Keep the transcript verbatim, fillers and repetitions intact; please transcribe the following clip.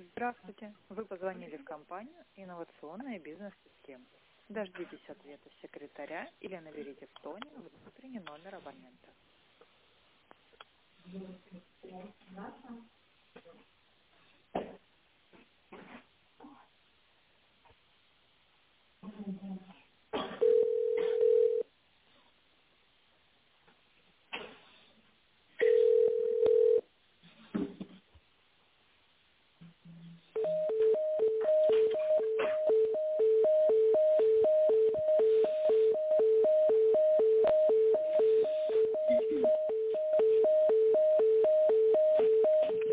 Здравствуйте. Вы позвонили в компанию «Инновационная бизнес-система». Дождитесь ответа секретаря или наберите в тоне внутренний номер абонента.